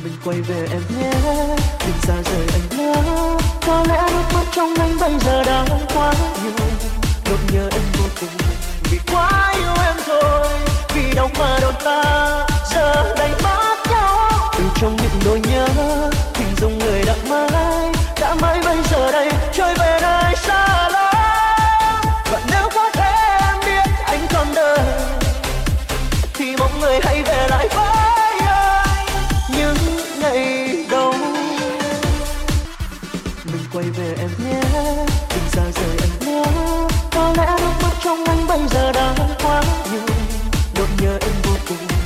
mình quay về em nhé, đừng xa rời anh nữa. Có lẽ nước mắt trong anh bây giờ đã quá nhiều, nỗi nhớ em vô cùng, vì quá yêu em rồi, vì đâu mà đôi ta giờ đây mất nhau. Từ trong những nỗi nhớ hình dung người đã mãi bây giờ đây trôi về nơi xa lắm. Và nếu có thể em biết anh còn đời thì mong người hãy về lại với anh những ngày đầu. Mình quay về em nhé, đừng xa rời anh nữa. Có lẽ nước mắt trong anh bây giờ đã quá nhiều, nỗi nhớ em vô cùng,